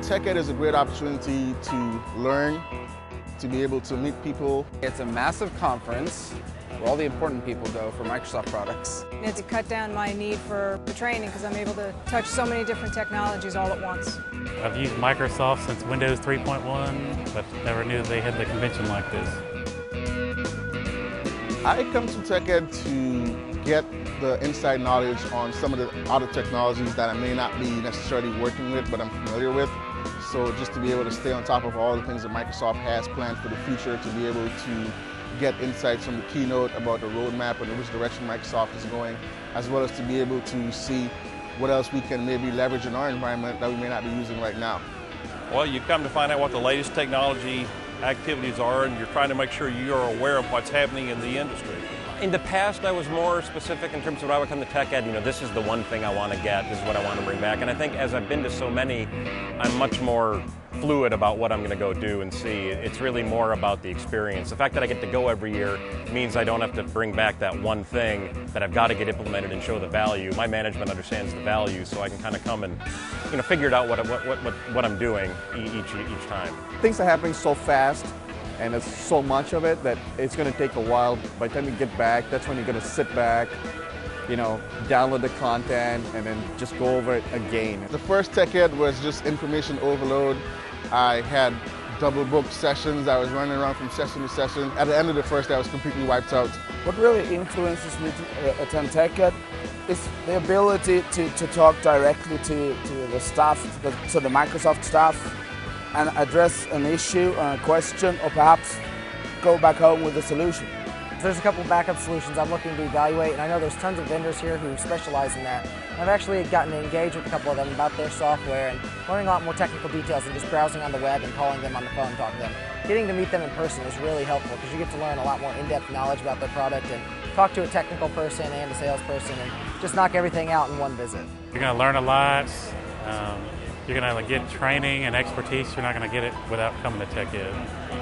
TechEd is a great opportunity to learn, to be able to meet people. It's a massive conference where all the important people go for Microsoft products. And to cut down my need for the training because I'm able to touch so many different technologies all at once. I've used Microsoft since Windows 3.1, but never knew they had the convention like this. I come to TechEd to get the inside knowledge on some of the other technologies that I may not be necessarily working with, but I'm familiar with. So just to be able to stay on top of all the things that Microsoft has planned for the future, to be able to get insights from the keynote about the roadmap and which direction Microsoft is going, as well as to be able to see what else we can maybe leverage in our environment that we may not be using right now. Well, you come to find out what the latest technology activities are, and you're trying to make sure you're aware of what's happening in the industry. In the past, I was more specific in terms of when I would come to TechEd, this is the one thing I want to get, this is what I want to bring back. And I think as I've been to so many, I'm much more fluid about what I'm going to go do and see. It's really more about the experience. The fact that I get to go every year means I don't have to bring back that one thing that I've got to get implemented and show the value. My management understands the value, so I can kind of come and figure it out what I'm doing each time. Things are happening so fast, and there's so much of it that it's going to take a while. By the time you get back, that's when you're going to sit back, download the content, and then just go over it again. The first TechEd was just information overload. I had double booked sessions. I was running around from session to session. At the end of the first day, I was completely wiped out. What really influences me to attend TechEd is the ability to talk directly to the staff, to the Microsoft staff, and address an issue or a question, or perhaps go back home with a solution. There's a couple of backup solutions I'm looking to evaluate, and I know there's tons of vendors here who specialize in that. I've actually gotten to engage with a couple of them about their software and learning a lot more technical details than just browsing on the web and calling them on the phone and talking to them. Getting to meet them in person is really helpful because you get to learn a lot more in-depth knowledge about their product and talk to a technical person and a salesperson and just knock everything out in one visit. You're going to learn a lot. You're going to get training and expertise. You're not going to get it without coming to TechEd.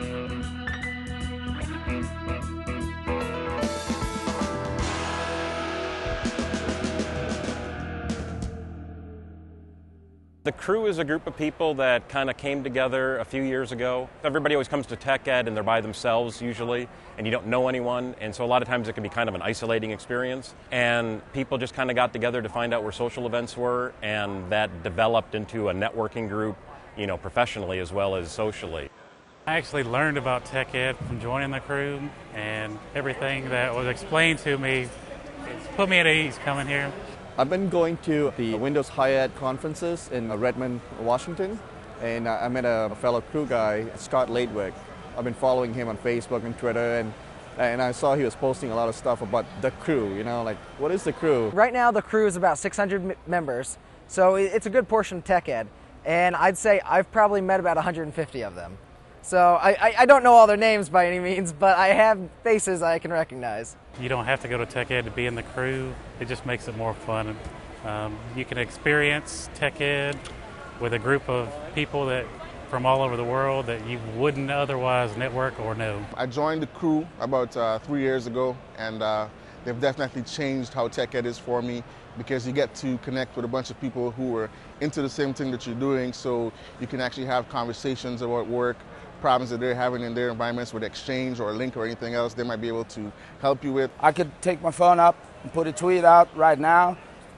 The crew is a group of people that kind of came together a few years ago. Everybody always comes to TechEd and they're by themselves usually, and you don't know anyone, and so a lot of times it can be kind of an isolating experience. And people just kind of got together to find out where social events were, and that developed into a networking group, professionally as well as socially. I actually learned about TechEd from joining the crew, and everything that was explained to me put me at ease coming here. I've been going to the Windows Hi-Ed conferences in Redmond, Washington, and I met a fellow crew guy, Scott Ladwick. I've been following him on Facebook and Twitter, and I saw he was posting a lot of stuff about the crew, what is the crew? Right now the crew is about 600 members, so it's a good portion of TechEd, and I'd say I've probably met about 150 of them. So I don't know all their names by any means, but I have faces I can recognize. You don't have to go to TechEd to be in the crew. It just makes it more fun. You can experience TechEd with a group of people from all over the world that you wouldn't otherwise network or know. I joined the crew about 3 years ago, and they've definitely changed how TechEd is for me, because you get to connect with a bunch of people who are into the same thing that you're doing, so you can actually have conversations about work, problems that they're having in their environments with Exchange or Lync or anything else they might be able to help you with. I could take my phone up and put a tweet out right now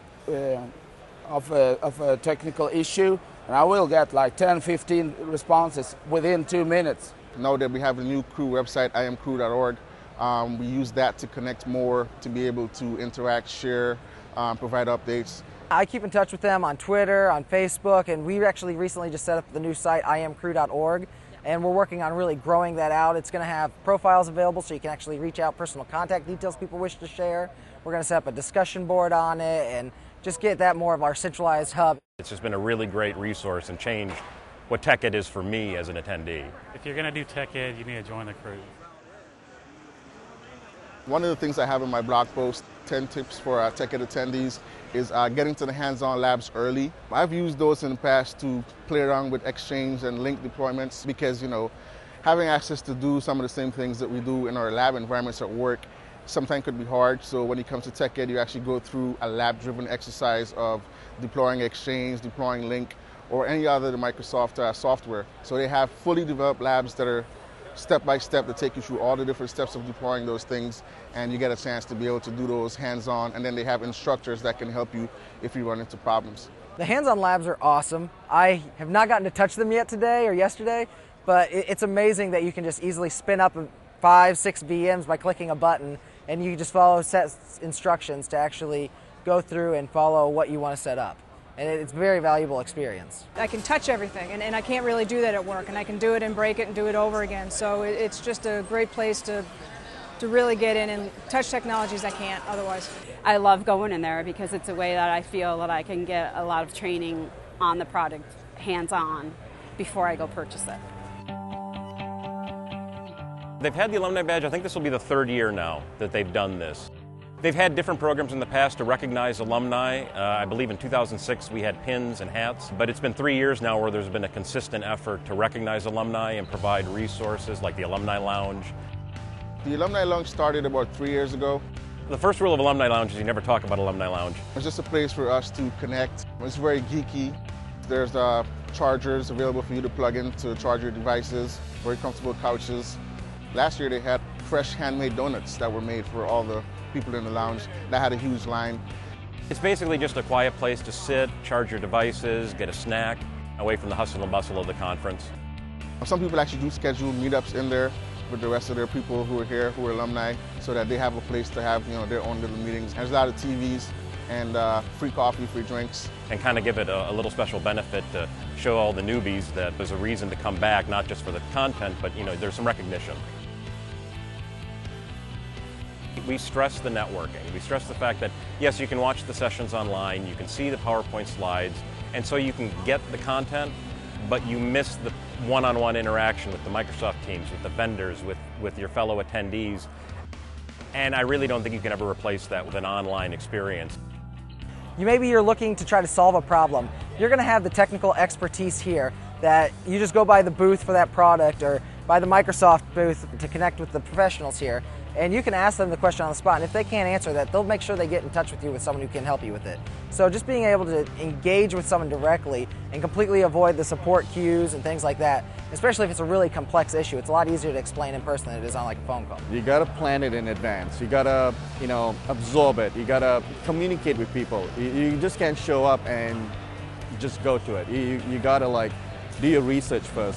of a technical issue, and I will get like 10, 15 responses within 2 minutes. Now that we have a new crew website, iamcrew.org, we use that to connect more, to be able to interact, share, provide updates. I keep in touch with them on Twitter, on Facebook, and we actually recently just set up the new site, iamcrew.org. And we're working on really growing that out. It's going to have profiles available so you can actually reach out personal contact details people wish to share. We're going to set up a discussion board on it and just get that more of our centralized hub. It's just been a really great resource and changed what TechEd is for me as an attendee. If you're going to do TechEd, you need to join the crew. One of the things I have in my blog post, 10 tips for TechEd attendees, is getting to the hands-on labs early. I've used those in the past to play around with Exchange and Lync deployments because, having access to do some of the same things that we do in our lab environments at work sometimes could be hard. So when it comes to TechEd, you actually go through a lab-driven exercise of deploying Exchange, deploying Lync, or any other Microsoft software. So they have fully developed labs that are step by step to take you through all the different steps of deploying those things, and you get a chance to be able to do those hands-on, and then they have instructors that can help you if you run into problems. The hands-on labs are awesome. I have not gotten to touch them yet today or yesterday, but it's amazing that you can just easily spin up 5-6 VMs by clicking a button, and you just follow set instructions to actually go through and follow what you want to set up. And it's a very valuable experience. I can touch everything, and I can't really do that at work, and I can do it and break it and do it over again. So it's just a great place to really get in and touch technologies I can't otherwise. I love going in there because it's a way that I feel that I can get a lot of training on the product hands-on before I go purchase it. They've had the alumni badge, I think this will be the 3rd year now that they've done this. They've had different programs in the past to recognize alumni. I believe in 2006 we had pins and hats, but it's been 3 years now where there's been a consistent effort to recognize alumni and provide resources like the Alumni Lounge. The Alumni Lounge started about 3 years ago. The first rule of Alumni Lounge is you never talk about Alumni Lounge. It's just a place for us to connect. It's very geeky. There's chargers available for you to plug in to charge your devices, very comfortable couches. Last year they had fresh handmade donuts that were made for all the people in the lounge. That had a huge line. It's basically just a quiet place to sit, charge your devices, get a snack, away from the hustle and bustle of the conference. Some people actually do schedule meetups in there with the rest of their people who are here, who are alumni, so that they have a place to have their own little meetings. There's a lot of TVs and free coffee, free drinks. And kind of give it a little special benefit to show all the newbies that there's a reason to come back, not just for the content, but there's some recognition. We stress the networking. We stress the fact that, yes, you can watch the sessions online, you can see the PowerPoint slides, and so you can get the content, but you miss the one-on-one interaction with the Microsoft teams, with the vendors, with your fellow attendees. And I really don't think you can ever replace that with an online experience. Maybe you're looking to try to solve a problem. You're going to have the technical expertise here that you just go by the booth for that product or by the Microsoft booth to connect with the professionals here. And you can ask them the question on the spot, and if they can't answer that, they'll make sure they get in touch with you with someone who can help you with it. So just being able to engage with someone directly and completely avoid the support queues and things like that, especially if it's a really complex issue, it's a lot easier to explain in person than it is on like a phone call. You gotta plan it in advance. You gotta, absorb it. You gotta communicate with people. You just can't show up and just go to it. You gotta do your research first,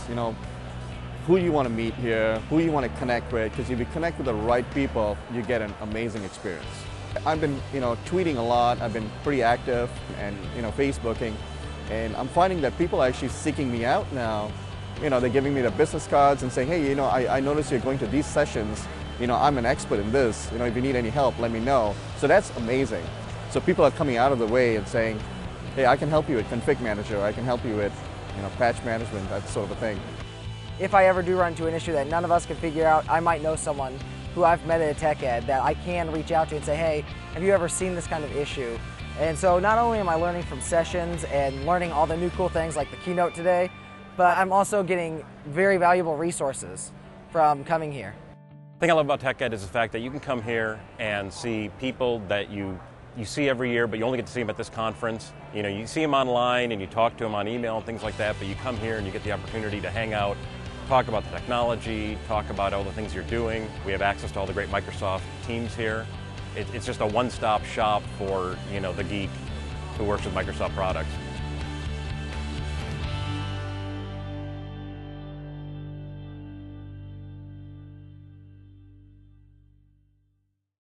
who you want to meet here, who you want to connect with, because if you connect with the right people, you get an amazing experience. I've been, tweeting a lot. I've been pretty active and, Facebooking, and I'm finding that people are actually seeking me out now. They're giving me the business cards and saying, hey, I noticed you're going to these sessions. I'm an expert in this. If you need any help, let me know. So that's amazing. So people are coming out of the way and saying, hey, I can help you with Config Manager. I can help you with, patch management, that sort of a thing. If I ever do run into an issue that none of us can figure out, I might know someone who I've met at a tech ed that I can reach out to and say, hey, have you ever seen this kind of issue? And so not only am I learning from sessions and learning all the new cool things like the keynote today, but I'm also getting very valuable resources from coming here. The thing I love about Tech Ed is the fact that you can come here and see people that you see every year, but you only get to see them at this conference. You see them online and you talk to them on email and things like that, but you come here and you get the opportunity to hang out, talk about the technology, talk about all the things you're doing. We have access to all the great Microsoft teams here. It's just a one-stop shop for, the geek who works with Microsoft products.